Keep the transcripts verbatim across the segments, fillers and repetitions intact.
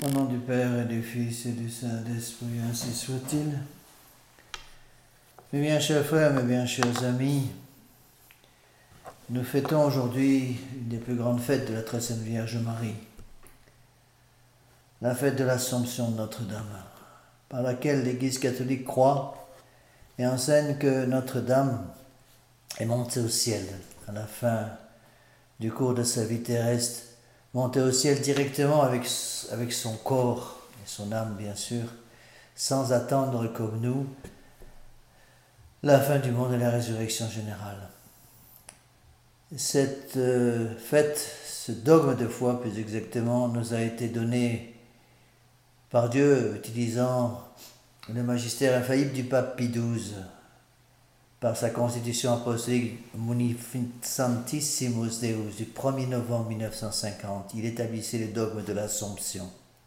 Au nom du Père et du Fils et du Saint-Esprit, ainsi soit-il. Mes bien chers frères, mes bien chers amis, nous fêtons aujourd'hui une des plus grandes fêtes de la Très Sainte Vierge Marie, la fête de l'Assomption de Notre-Dame, par laquelle l'Église catholique croit et enseigne que Notre-Dame est montée au ciel à la fin du cours de sa vie terrestre, montée au ciel directement avec, avec son corps et son âme bien sûr, sans attendre comme nous la fin du monde et la résurrection générale. Cette euh, fête, ce dogme de foi plus exactement, nous a été donné par Dieu utilisant le magistère infaillible du pape Pie douze, par sa constitution apostolique Munificentissimus Deus du premier novembre mille neuf cent cinquante. Il établissait le dogme de l'Assomption.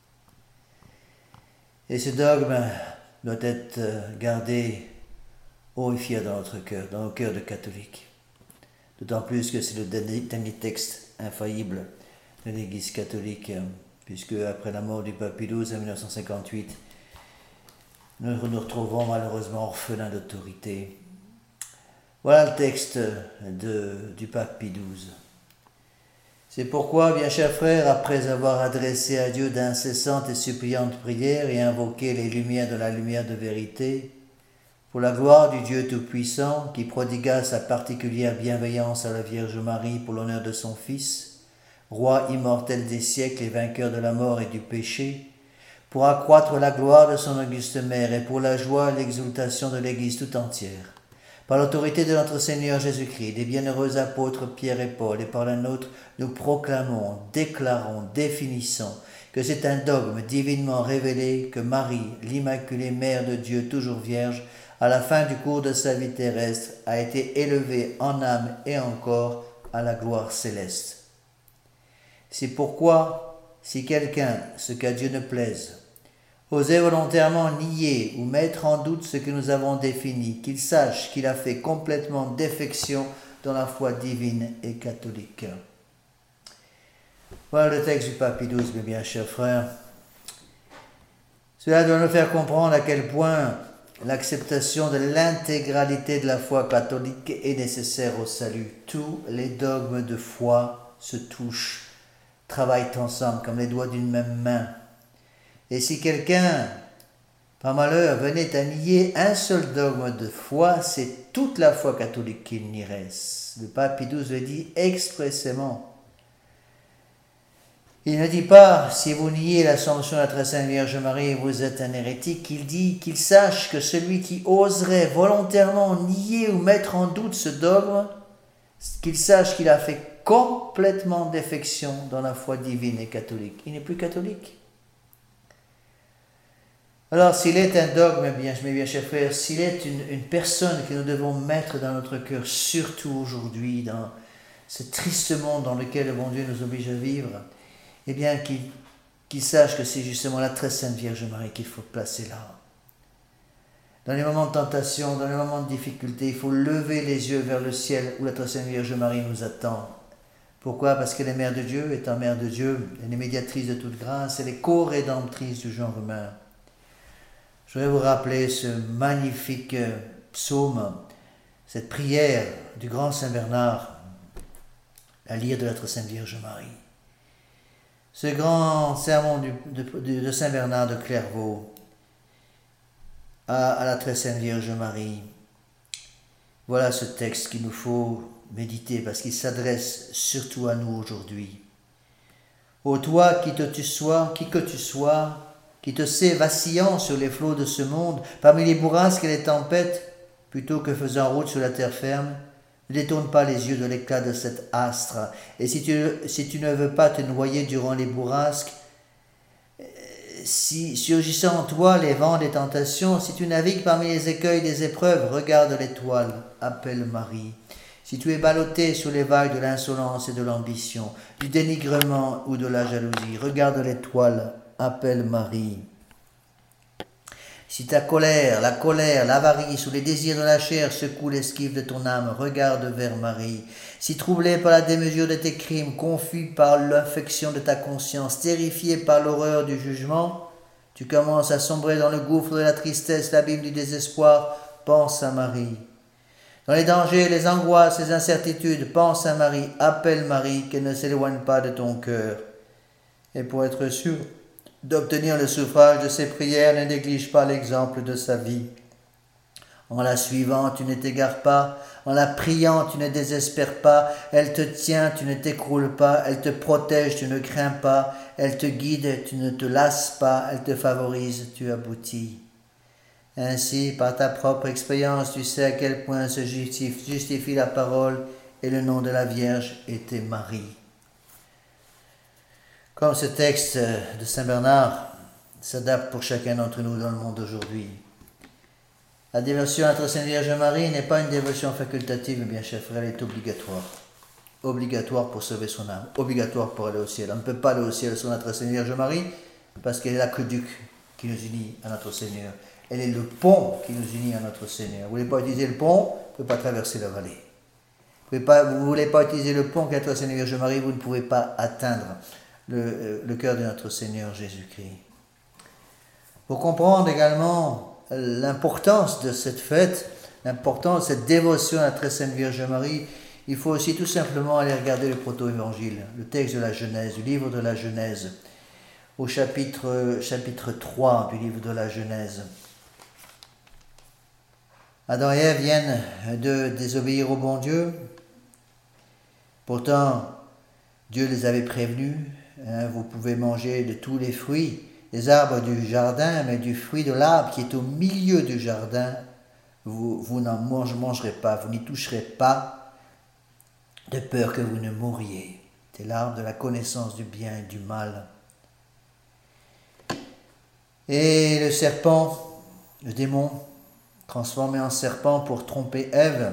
Et ce dogme doit être gardé haut et fier dans notre cœur, dans nos cœurs de catholiques. D'autant plus que c'est le dernier texte infaillible de l'Église catholique, puisque après la mort du pape Pie douze en mille neuf cent cinquante-huit, nous nous retrouvons malheureusement orphelins d'autorité. Voilà le texte de, du pape Pie douze. C'est pourquoi, bien chers frères, après avoir adressé à Dieu d'incessantes et suppliantes prières et invoqué les lumières de la lumière de vérité, pour la gloire du Dieu Tout-Puissant, qui prodigua sa particulière bienveillance à la Vierge Marie pour l'honneur de son Fils, roi immortel des siècles et vainqueur de la mort et du péché, pour accroître la gloire de son auguste mère et pour la joie et l'exultation de l'Église tout entière, par l'autorité de notre Seigneur Jésus-Christ, des bienheureux apôtres Pierre et Paul, et par la nôtre, nous proclamons, déclarons, définissons que c'est un dogme divinement révélé que Marie, l'Immaculée Mère de Dieu, toujours vierge, à la fin du cours de sa vie terrestre, a été élevée en âme et en corps à la gloire céleste. C'est pourquoi, si quelqu'un, ce qu'à Dieu ne plaise, osait volontairement nier ou mettre en doute ce que nous avons défini, qu'il sache qu'il a fait complètement défection dans la foi divine et catholique. Voilà le texte du pape Pie douze, mes bien chers frères. Cela doit nous faire comprendre à quel point l'acceptation de l'intégralité de la foi catholique est nécessaire au salut. Tous les dogmes de foi se touchent, travaillent ensemble comme les doigts d'une même main. Et si quelqu'un, par malheur, venait à nier un seul dogme de foi, c'est toute la foi catholique qu'il nierait. Le pape Pie douze le dit expressément. Il ne dit pas, si vous niez l'Assomption de la Très Sainte Vierge Marie, vous êtes un hérétique. Il dit qu'il sache que celui qui oserait volontairement nier ou mettre en doute ce dogme, qu'il sache qu'il a fait complètement défection dans la foi divine et catholique. Il n'est plus catholique. Alors, s'il est un dogme, bien, mes bien chers frères, s'il est une, une personne que nous devons mettre dans notre cœur, surtout aujourd'hui, dans ce triste monde dans lequel le bon Dieu nous oblige à vivre, eh bien, qu'il, qu'il sache que c'est justement la Très Sainte Vierge Marie qu'il faut placer là. Dans les moments de tentation, dans les moments de difficulté, il faut lever les yeux vers le ciel où la Très Sainte Vierge Marie nous attend. Pourquoi ? Parce qu'elle est Mère de Dieu, étant Mère de Dieu, elle est médiatrice de toute grâce, elle est co-rédemptrice du genre humain. Je voudrais vous rappeler ce magnifique psaume, cette prière du grand Saint Bernard, à lire de la Très Sainte Vierge Marie. Ce grand sermon du, de, de Saint Bernard de Clairvaux à, à la Très Sainte Vierge Marie. Voilà ce texte qu'il nous faut méditer parce qu'il s'adresse surtout à nous aujourd'hui. Ô toi, qui, te, tu sois, qui que tu sois, qui te sais vacillant sur les flots de ce monde, parmi les bourrasques et les tempêtes, plutôt que faisant route sur la terre ferme, ne détourne pas les yeux de l'éclat de cet astre. Et si tu, si tu ne veux pas te noyer durant les bourrasques, si surgissant en toi les vents des tentations, si tu navigues parmi les écueils des épreuves, regarde l'étoile, appelle Marie. Si tu es ballotté sous les vagues de l'insolence et de l'ambition, du dénigrement ou de la jalousie, regarde l'étoile, appelle Marie. Si ta colère, la colère, l'avarice ou les désirs de la chair secouent l'esquive de ton âme, regarde vers Marie. Si troublé par la démesure de tes crimes, confus par l'infection de ta conscience, terrifié par l'horreur du jugement, tu commences à sombrer dans le gouffre de la tristesse, l'abîme du désespoir, pense à Marie. Dans les dangers, les angoisses, les incertitudes, pense à Marie, appelle Marie, qu'elle ne s'éloigne pas de ton cœur. Et pour être sûr d'obtenir le suffrage de ses prières, ne néglige pas l'exemple de sa vie. En la suivant, tu ne t'égares pas. En la priant, tu ne désespères pas. Elle te tient, tu ne t'écroules pas. Elle te protège, tu ne crains pas. Elle te guide, tu ne te lasses pas. Elle te favorise, tu aboutis. Ainsi, par ta propre expérience, tu sais à quel point se justifie, justifie la parole et le nom de la Vierge était Marie. Comme ce texte de Saint Bernard s'adapte pour chacun d'entre nous dans le monde d'aujourd'hui. La dévotion à notre Sainte Vierge Marie n'est pas une dévotion facultative, bien chers frères, elle est obligatoire. Obligatoire pour sauver son âme, obligatoire pour aller au ciel. On ne peut pas aller au ciel sans notre Sainte Vierge Marie parce qu'elle est l'aqueduc qui nous unit à notre Seigneur. Elle est le pont qui nous unit à notre Seigneur. Vous ne voulez pas utiliser le pont, vous ne pouvez pas traverser la vallée. Vous ne voulez pas utiliser le pont qu'est notre Sainte Vierge Marie, vous ne pouvez pas atteindre le, le cœur de notre Seigneur Jésus-Christ. Pour comprendre également l'importance de cette fête, l'importance de cette dévotion à la très Sainte Vierge Marie, il faut aussi tout simplement aller regarder le proto-évangile, le texte de la Genèse, du livre de la Genèse, au chapitre, chapitre trois du livre de la Genèse. Adam et Ève viennent de désobéir au bon Dieu. Pourtant, Dieu les avait prévenus. Hein, vous pouvez manger de tous les fruits, des arbres du jardin, mais du fruit de l'arbre qui est au milieu du jardin, vous, vous n'en mangerez pas, vous n'y toucherez pas, de peur que vous ne mouriez. C'est l'arbre de la connaissance du bien et du mal. Et le serpent, le démon, transformé en serpent pour tromper Ève,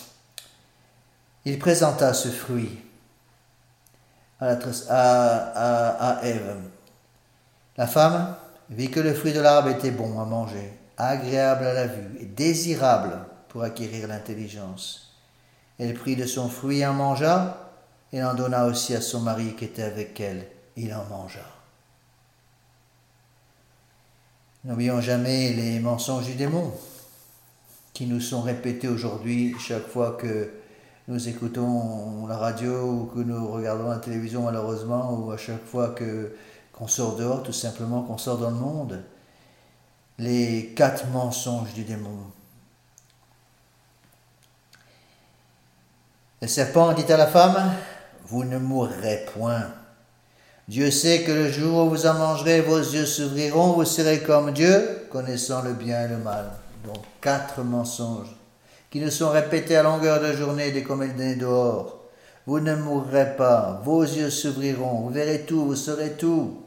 il présenta ce fruit à, la, à, à, à Ève. La femme vit que le fruit de l'arbre était bon à manger, agréable à la vue et désirable pour acquérir l'intelligence. Elle prit de son fruit et en mangea, et en donna aussi à son mari qui était avec elle. Il en mangea. N'oublions jamais les mensonges du démon qui nous sont répétés aujourd'hui chaque fois que nous écoutons la radio ou que nous regardons la télévision malheureusement, ou à chaque fois que, qu'on sort dehors, tout simplement qu'on sort dans le monde. Les quatre mensonges du démon. Le serpent dit à la femme, « Vous ne mourrez point. Dieu sait que le jour où vous en mangerez, vos yeux s'ouvriront, vous serez comme Dieu, connaissant le bien et le mal. » Donc quatre mensonges qui nous sont répétés à longueur de journée dès qu'on met le nez dehors. Vous ne mourrez pas, vos yeux s'ouvriront, vous verrez tout, vous saurez tout.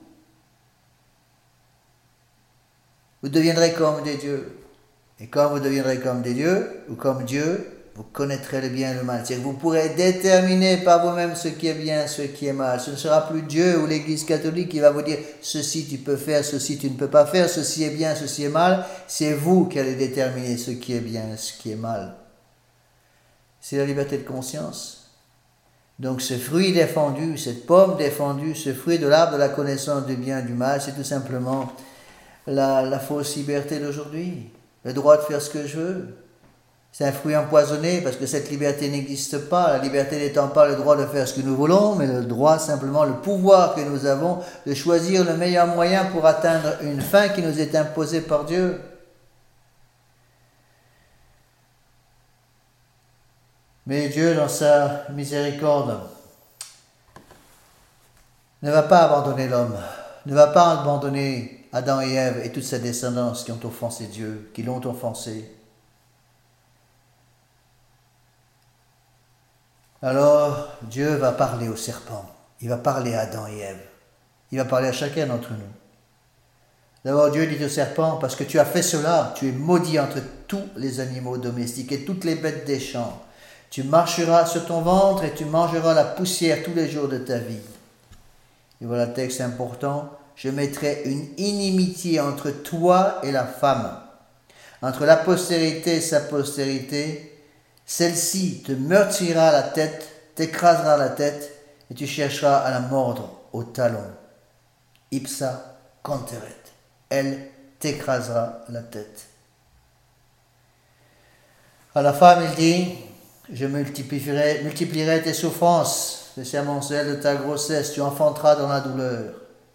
Vous deviendrez comme des dieux. Et quand vous deviendrez comme des dieux, ou comme Dieu, vous connaîtrez le bien et le mal. C'est-à-dire que vous pourrez déterminer par vous-même ce qui est bien, ce qui est mal. Ce ne sera plus Dieu ou l'Église catholique qui va vous dire « ceci tu peux faire, ceci tu ne peux pas faire, ceci est bien, ceci est mal ». C'est vous qui allez déterminer ce qui est bien, ce qui est mal. C'est la liberté de conscience. Donc ce fruit défendu, cette pomme défendue, ce fruit de l'arbre de la connaissance du bien et du mal, c'est tout simplement la, la fausse liberté d'aujourd'hui. Le droit de faire ce que je veux. C'est un fruit empoisonné parce que cette liberté n'existe pas. La liberté n'étant pas le droit de faire ce que nous voulons, mais le droit simplement, le pouvoir que nous avons de choisir le meilleur moyen pour atteindre une fin qui nous est imposée par Dieu. Mais Dieu, dans sa miséricorde, ne va pas abandonner l'homme, ne va pas abandonner Adam et Ève et toute sa descendance qui ont offensé Dieu, qui l'ont offensé. Alors, Dieu va parler au serpent, il va parler à Adam et Ève, il va parler à chacun d'entre nous. D'abord, Dieu dit au serpent, parce que tu as fait cela, tu es maudit entre tous les animaux domestiques et toutes les bêtes des champs. Tu marcheras sur ton ventre et tu mangeras la poussière tous les jours de ta vie. Et voilà le texte important, je mettrai une inimitié entre toi et la femme, entre la postérité et sa postérité, celle-ci te meurtrira la tête, t'écrasera la tête, et tu chercheras à la mordre au talon. Ipsa conteret. Elle t'écrasera la tête. À la femme, il dit, je multiplierai, multiplierai tes souffrances, les sermoncelles de ta grossesse, tu enfanteras dans la douleur.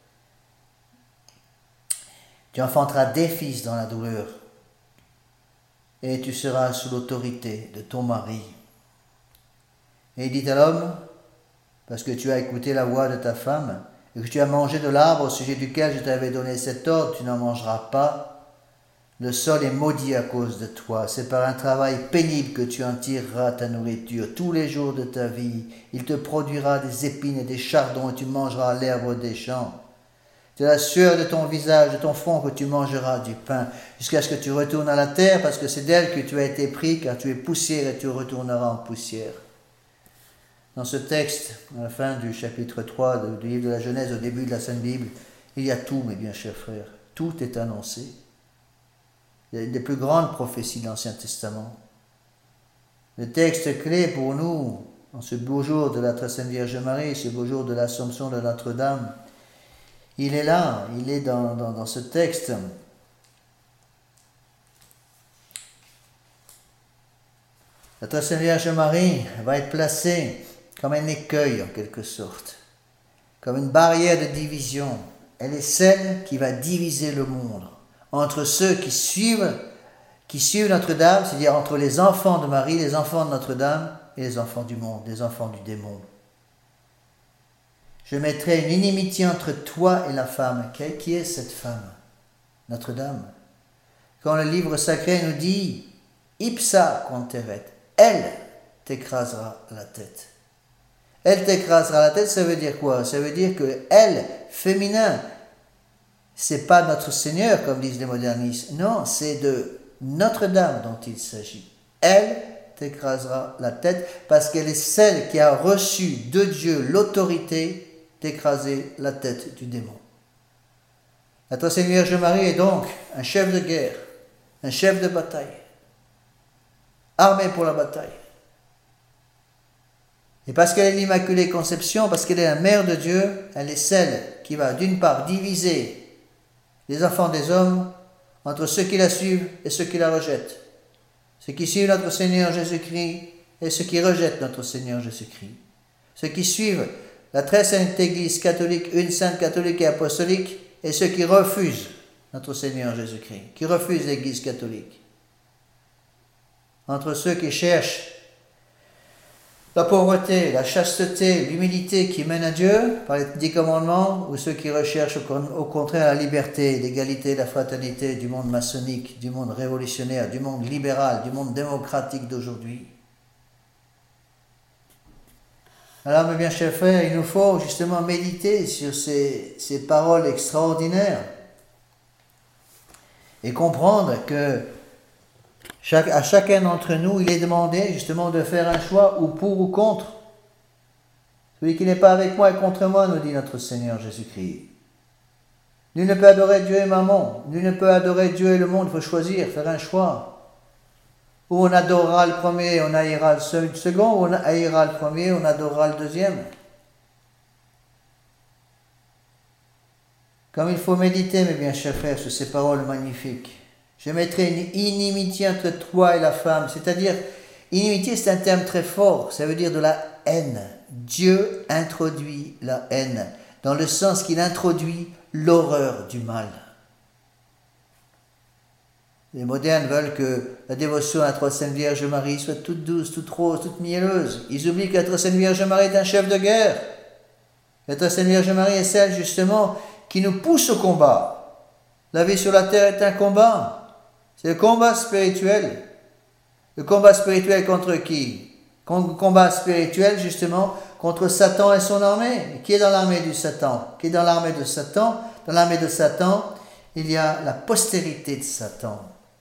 Tu enfanteras des fils dans la douleur, et tu seras sous l'autorité de ton mari. Et il dit à l'homme, parce que tu as écouté la voix de ta femme, et que tu as mangé de l'arbre au sujet duquel je t'avais donné cet ordre, tu n'en mangeras pas. Le sol est maudit à cause de toi. C'est par un travail pénible que tu en tireras ta nourriture. Tous les jours de ta vie, il te produira des épines et des chardons, et tu mangeras l'herbe des champs. C'est la sueur de ton visage, de ton front, que tu mangeras du pain, jusqu'à ce que tu retournes à la terre, parce que c'est d'elle que tu as été pris, car tu es poussière et tu retourneras en poussière. Dans ce texte, à la fin du chapitre trois du livre de la Genèse, au début de la Sainte Bible, il y a tout, mes bien chers frères. Tout est annoncé. Il y a une des plus grandes prophéties de l'Ancien Testament. Le texte clé pour nous, en ce beau jour de la très Sainte Vierge Marie, ce beau jour de l'Assomption de Notre-Dame, il est là, il est dans, dans, dans ce texte. La très Sainte Vierge Marie va être placée comme un écueil en quelque sorte, comme une barrière de division. Elle est celle qui va diviser le monde entre ceux qui suivent, qui suivent Notre-Dame, c'est-à-dire entre les enfants de Marie, les enfants de Notre-Dame et les enfants du monde, les enfants du démon. Je mettrai une inimitié entre toi et la femme. Qui est cette femme? Notre-Dame. Quand le livre sacré nous dit « Ipsa conteret », elle t'écrasera la tête. Elle t'écrasera la tête, ça veut dire quoi? Ça veut dire que elle, féminin, c'est pas notre Seigneur, comme disent les modernistes. Non, c'est de Notre-Dame dont il s'agit. Elle t'écrasera la tête parce qu'elle est celle qui a reçu de Dieu l'autorité d'écraser la tête du démon. La très Sainte Vierge Marie est donc un chef de guerre, un chef de bataille, armé pour la bataille. Et parce qu'elle est l'Immaculée Conception, parce qu'elle est la mère de Dieu, elle est celle qui va d'une part diviser les enfants des hommes entre ceux qui la suivent et ceux qui la rejettent. Ceux qui suivent notre Seigneur Jésus-Christ et ceux qui rejettent notre Seigneur Jésus-Christ. Ceux qui suivent la très sainte Église catholique, une sainte catholique et apostolique, et ceux qui refusent notre Seigneur Jésus-Christ, qui refusent l'Église catholique. Entre ceux qui cherchent la pauvreté, la chasteté, l'humilité qui mènent à Dieu par les dix commandements, ou ceux qui recherchent au contraire la liberté, l'égalité, la fraternité du monde maçonnique, du monde révolutionnaire, du monde libéral, du monde démocratique d'aujourd'hui. Alors, mes bien chers frères, il nous faut justement méditer sur ces, ces paroles extraordinaires et comprendre que Chaque, à chacun d'entre nous, il est demandé justement de faire un choix ou pour ou contre. Celui qui n'est pas avec moi est contre moi, nous dit notre Seigneur Jésus-Christ. Nul ne peut adorer Dieu et Mammon. Nul ne peut adorer Dieu et le monde. Il faut choisir, faire un choix. Ou on adorera le premier, on haïra le second, ou on haïra le premier, on adorera le deuxième. Comme il faut méditer, mes bien chers frères, sur ces paroles magnifiques. Je mettrai une inimitié entre toi et la femme. C'est-à-dire, inimitié, c'est un terme très fort. Ça veut dire de la haine. Dieu introduit la haine, dans le sens qu'il introduit l'horreur du mal. Les modernes veulent que la dévotion à la Très Sainte Vierge Marie soit toute douce, toute rose, toute mielleuse. Ils oublient que la Très Sainte Vierge Marie est un chef de guerre. La Très Sainte Vierge Marie est celle, justement, qui nous pousse au combat. La vie sur la terre est un combat. C'est le combat spirituel. Le combat spirituel contre qui? Le combat spirituel, justement, contre Satan et son armée. Qui est dans l'armée du Satan? Qui est dans l'armée de Satan? Dans l'armée de Satan, il y a la postérité de Satan.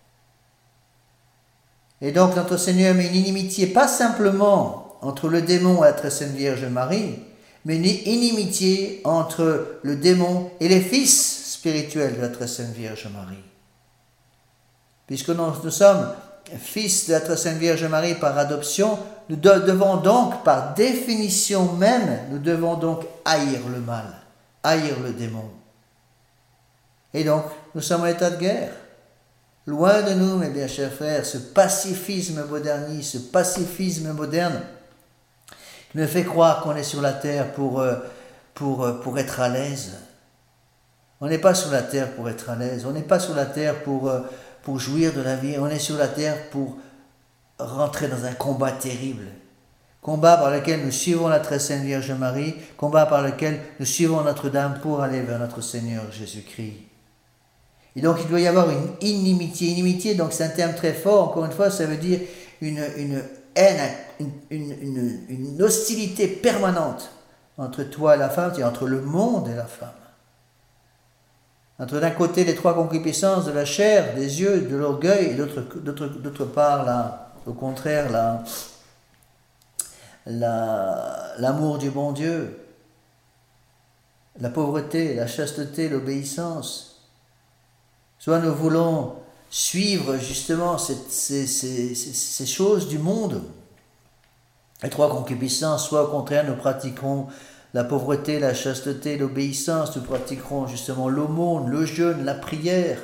Et donc, notre Seigneur met une inimitié, pas simplement entre le démon et la Très Sainte Vierge Marie, mais une inimitié entre le démon et les fils spirituels de la Très Sainte Vierge Marie. puisque nous, nous sommes fils de la très sainte Vierge Marie par adoption, nous devons donc, par définition même, nous devons donc haïr le mal, haïr le démon. Et donc, nous sommes en état de guerre. Loin de nous, mes bien chers frères, ce pacifisme moderniste, ce pacifisme moderne, qui nous fait croire qu'on est sur la terre pour, pour, pour être à l'aise. On n'est pas sur la terre pour être à l'aise, on n'est pas sur la terre pour, pour jouir de la vie, on est sur la terre pour rentrer dans un combat terrible. Combat par lequel nous suivons la très sainte Vierge Marie, combat par lequel nous suivons Notre-Dame pour aller vers notre Seigneur Jésus-Christ. Et donc il doit y avoir une inimitié. Inimitié, donc c'est un terme très fort, encore une fois, ça veut dire une, une haine, une, une, une, une hostilité permanente entre toi et la femme, c'est entre le monde et la femme. Entre d'un côté les trois concupiscences de la chair, des yeux, de l'orgueil, et d'autre, d'autre, d'autre part, là, au contraire, là, la, l'amour du bon Dieu, la pauvreté, la chasteté, l'obéissance. Soit nous voulons suivre justement cette, ces, ces, ces, ces choses du monde, les trois concupiscences, soit au contraire nous pratiquerons la pauvreté, la chasteté, l'obéissance, nous pratiquerons justement l'aumône, le jeûne, la prière.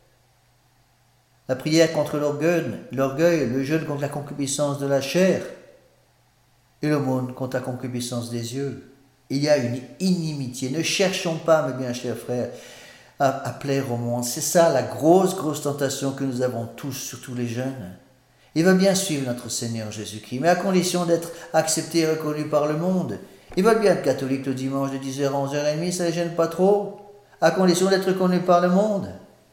La prière contre l'orgueil, l'orgueil, le jeûne contre la concupiscence de la chair et l'aumône contre la concupiscence des yeux. Il y a une inimitié. Ne cherchons pas, mes bien chers frères, à, à plaire au monde. C'est ça la grosse, grosse tentation que nous avons tous, surtout les jeunes. Ils veulent bien suivre notre Seigneur Jésus-Christ, mais à condition d'être acceptés et reconnus par le monde. Ils veulent bien être catholiques le dimanche de dix heures à onze heures trente, ça ne les gêne pas trop, à condition d'être reconnus par le monde.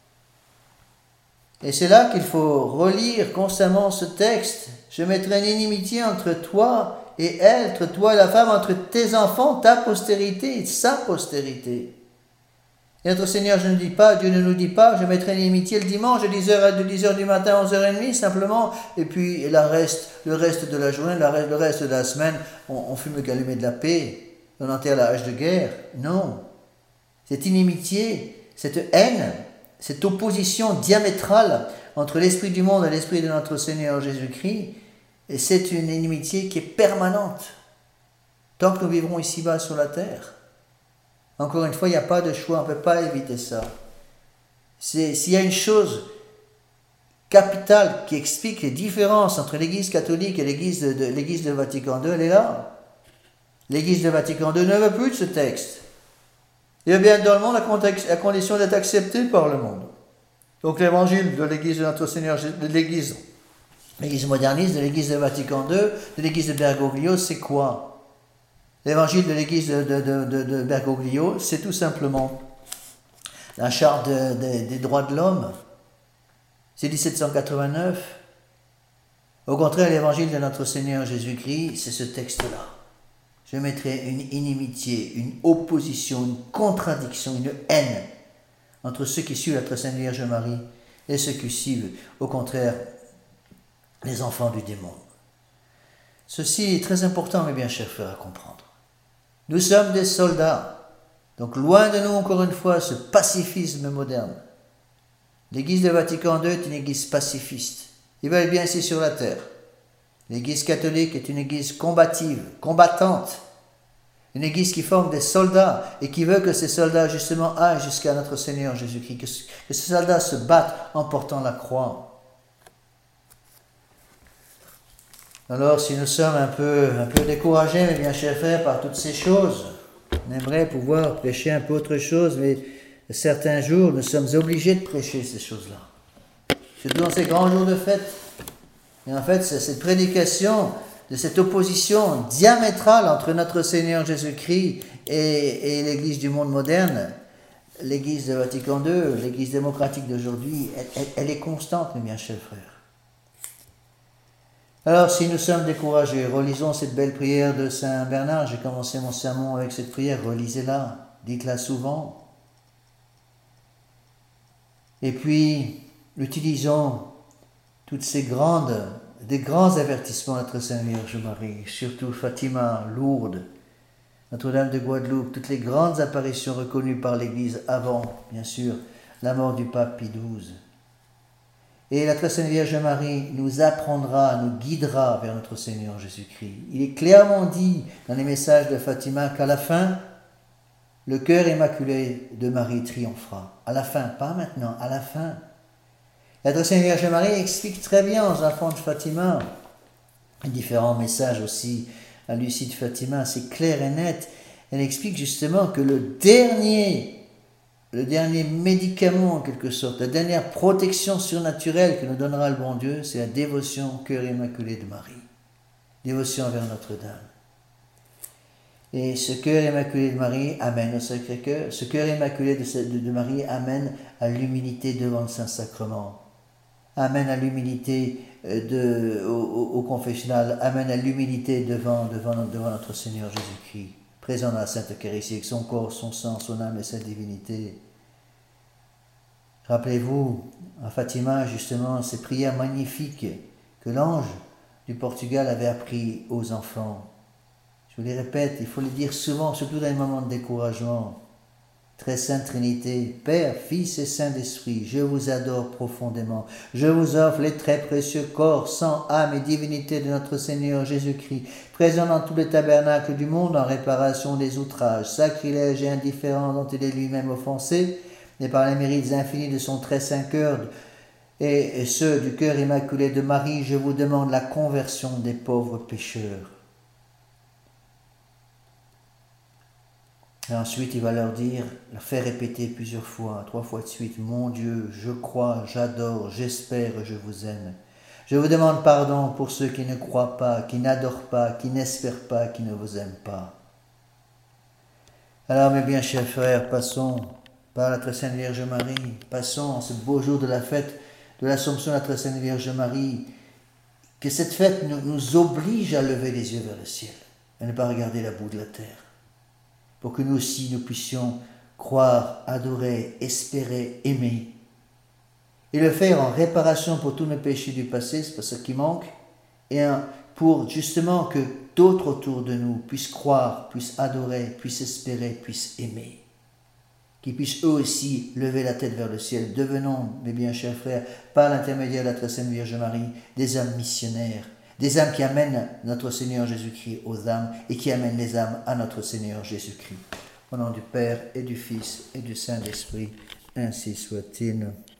Et c'est là qu'il faut relire constamment ce texte. Je mettrai une inimitié entre toi et elle, entre toi et la femme, entre tes enfants, ta postérité et sa postérité. Et notre Seigneur, je ne dis pas, Dieu ne nous dit pas, je mettrai une inimitié le dimanche de dix heures, de dix heures du matin à onze heures trente, simplement, et puis la reste, le reste de la journée, le reste de la semaine, on, on fume le calumet de la paix, on enterre la hache de guerre. Non. Cette inimitié, cette haine, cette opposition diamétrale entre l'esprit du monde et l'esprit de notre Seigneur Jésus-Christ, et c'est une inimitié qui est permanente, tant que nous vivrons ici-bas sur la terre. Encore une fois, il n'y a pas de choix, on ne peut pas éviter ça. C'est, s'il y a une chose capitale qui explique les différences entre l'Église catholique et l'Église de, de, l'Église de Vatican deux, elle est là. L'Église de Vatican deux ne veut plus de ce texte. Il y a bien dans le monde la condition d'être accepté par le monde. Donc l'évangile de l'Église de notre Seigneur, de l'Église, l'Église moderniste, de l'Église de Vatican deux, de l'Église de Bergoglio, c'est quoi? L'évangile de l'Église de, de, de, de, de Bergoglio, c'est tout simplement la charte de, de, des droits de l'homme. C'est dix-sept cent quatre-vingt-neuf. Au contraire, l'évangile de notre Seigneur Jésus-Christ, c'est ce texte-là. Je mettrai une inimitié, une opposition, une contradiction, une haine entre ceux qui suivent la très sainte Vierge Marie et ceux qui suivent, au contraire, les enfants du démon. Ceci est très important, mes bien chers frères, à comprendre. Nous sommes des soldats, donc loin de nous, encore une fois, ce pacifisme moderne. L'Église de Vatican deux est une Église pacifiste. Ils veulent bien ici sur la terre. L'Église catholique est une Église combative, combattante. Une Église qui forme des soldats et qui veut que ces soldats, justement, aillent jusqu'à notre Seigneur Jésus-Christ, que, que ces soldats se battent en portant la croix. Alors, si nous sommes un peu, un peu découragés, mes bien chers frères, par toutes ces choses, on aimerait pouvoir prêcher un peu autre chose, mais certains jours, nous sommes obligés de prêcher ces choses-là. Surtout dans ces grands jours de fête. Et en fait, c'est cette prédication de cette opposition diamétrale entre notre Seigneur Jésus-Christ et, et l'Église du monde moderne, l'Église de Vatican deux, l'Église démocratique d'aujourd'hui, elle, elle, elle est constante, mes bien chers frères. Alors, si nous sommes découragés, relisons cette belle prière de Saint Bernard. J'ai commencé mon sermon avec cette prière, relisez-la, dites-la souvent. Et puis, utilisons toutes ces grandes, des grands avertissements de notre Sainte Vierge Marie, surtout Fatima, Lourdes, Notre-Dame de Guadeloupe, toutes les grandes apparitions reconnues par l'Église avant, bien sûr, la mort du pape Pie douze. Et la très sainte Vierge Marie nous apprendra, nous guidera vers notre Seigneur Jésus-Christ. Il est clairement dit dans les messages de Fatima qu'à la fin, le cœur immaculé de Marie triomphera. À la fin, pas maintenant, à la fin. La très sainte Vierge Marie explique très bien aux enfants de Fatima, différents messages aussi à Lucie de Fatima, c'est clair et net. Elle explique justement que le dernier Le dernier médicament, en quelque sorte, la dernière protection surnaturelle que nous donnera le bon Dieu, c'est la dévotion au cœur immaculé de Marie. Dévotion envers Notre-Dame. Et ce cœur immaculé de Marie amène au Sacré-Cœur. Ce cœur immaculé de, de, de Marie amène à l'humilité devant le Saint-Sacrement. Amène à l'humilité de, au, au, au confessionnal. Amène à l'humilité devant, devant, devant notre Seigneur Jésus-Christ. Présent dans la Sainte Eucharistie, avec son corps, son sang, son âme et sa divinité. Rappelez-vous, à Fatima, justement, ces prières magnifiques que l'ange du Portugal avait appris aux enfants. Je vous les répète, il faut les dire souvent, surtout dans les moments de découragement. Très Sainte Trinité, Père, Fils et Saint-Esprit, je vous adore profondément. Je vous offre les très précieux corps, sang, âme et divinité de notre Seigneur Jésus-Christ, présent dans tous les tabernacles du monde en réparation des outrages, sacrilèges et indifférents dont il est lui-même offensé, et par les mérites infinis de son très saint cœur et ceux du cœur immaculé de Marie, je vous demande la conversion des pauvres pécheurs. Et ensuite, il va leur dire, leur faire répéter plusieurs fois, trois fois de suite, « Mon Dieu, je crois, j'adore, j'espère, je vous aime. Je vous demande pardon pour ceux qui ne croient pas, qui n'adorent pas, qui n'espèrent pas, qui ne vous aiment pas. » Alors, mes bien chers frères, passons par la très sainte Vierge Marie, passons en ce beau jour de la fête de l'Assomption de la très sainte Vierge Marie, que cette fête nous, nous oblige à lever les yeux vers le ciel, à ne pas regarder la boue de la terre, pour que nous aussi nous puissions croire, adorer, espérer, aimer, et le faire en réparation pour tous nos péchés du passé, c'est pas ce qui manque, et pour justement que d'autres autour de nous puissent croire, puissent adorer, puissent espérer, puissent aimer, qu'ils puissent eux aussi lever la tête vers le ciel. Devenons, mes bien chers frères, par l'intermédiaire de la très sainte Vierge Marie, des âmes missionnaires, des âmes qui amènent notre Seigneur Jésus-Christ aux âmes et qui amènent les âmes à notre Seigneur Jésus-Christ. Au nom du Père et du Fils et du Saint-Esprit, ainsi soit-il.